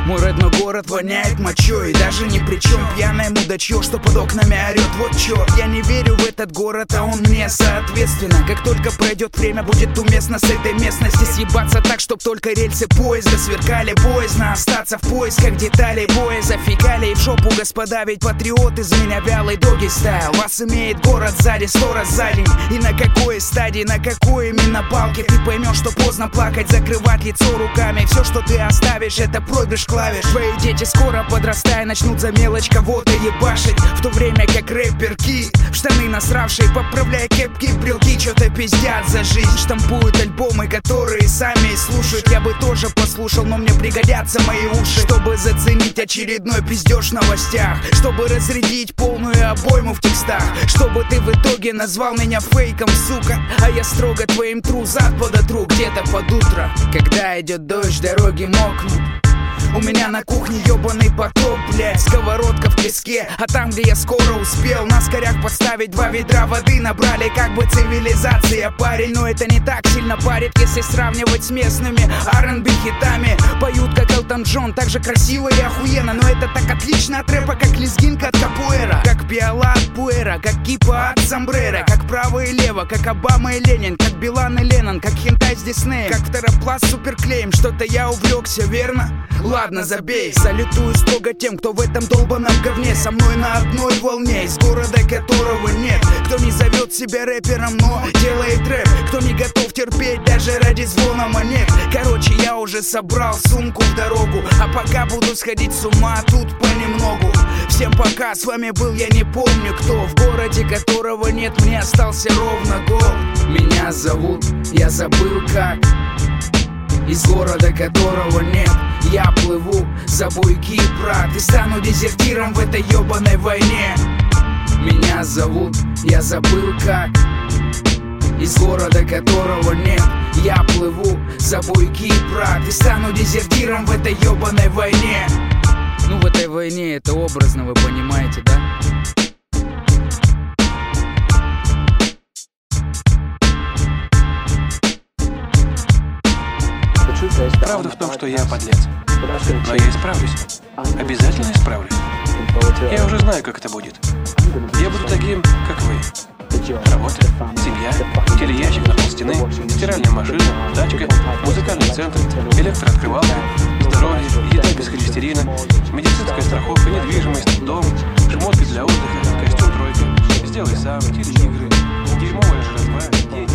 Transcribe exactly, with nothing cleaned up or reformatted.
Мой родной город воняет мочой, и даже ни при чем пьяное мудачье, что под окнами орет. Вот чё, я не верю в этот город, а он мне соответственно. Как только пройдет время, будет уместно с этой местности съебаться так, чтоб только рельсы поезда сверкали. Боязно остаться в поисках деталей боя за фекалии в жопу, господа, ведь патриот из меня вялый доги стайл. Вас имеет город сзади сто раз за день. И на какой стадии, на какой именно палке ты поймешь, что поздно плакать, закрывать лицо руками. Все, что ты оставишь, это проигрыш клавиш. Твои дети скоро, подрастая, начнут за мелочь кого-то ебашить, в то время как рэперки в штаны насравшие, поправляя кепки, брелки, что-то пиздят за жизнь. Штампуют альбомы, которые сами слушают. Я бы тоже послушал, но мне пригодятся мои уши, чтобы заценить очередной пиздеж в новостях, чтобы разрядить полную обойму в текстах, чтобы ты в итоге назвал меня фейком, сука. А я строго твоим тру зад подотру где-то под утро. Когда идет дождь, дороги мокнут. У меня на кухне ёбаный потоп, блядь, сковородка в песке. А там, где я скоро успел на скорях подставить два ведра воды, набрали как бы цивилизация, парень. Но это не так сильно парит, если сравнивать с местными ар энд би хитами. Поют как Элтон Джон, так же красиво и охуенно. Но это так отлично от рэпа, как лезгинка от капуэра, как пиала от пуэра, как кипа от сомбрера, как право и лево, как Обама и Ленин, как Билан и Леннон, как хентай с Диснеем, как второпласт суперклеем. Что-то я увлекся, верно? Ладно, забей. Салютую строго тем, кто в этом долбаном говне со мной на одной волне, из города которого нет. Кто не зовет себя рэпером, но делает рэп. Кто не готов терпеть даже ради звона монет. Короче, я уже собрал сумку в дорогу, а пока буду сходить с ума тут понемногу. Всем пока, с вами был я не помню кто, в городе которого нет, мне остался ровно год. Меня зовут, я забыл как, из города которого нет. Я плыву за буйки, брат, и стану дезертиром в этой ёбаной войне. Меня зовут, я забыл как, из города которого нет. Я плыву за буйки, брат, и стану дезертиром в этой ёбаной войне. Ну, в этой войне это образно, вы понимаете, да? Правда в том, что я подлец. Но я исправлюсь. Обязательно исправлюсь. Я уже знаю, как это будет. Я буду таким, как вы. Работа, семья, телеящик на полстены, стиральная машина, тачка, музыкальный центр, электрооткрывалка, здоровье, еда без холестерина, медицинская страховка, недвижимость, дом, шмотки для отдыха, костюм тройка, сделай сам, телеигры, дерьмовая жратва, дети.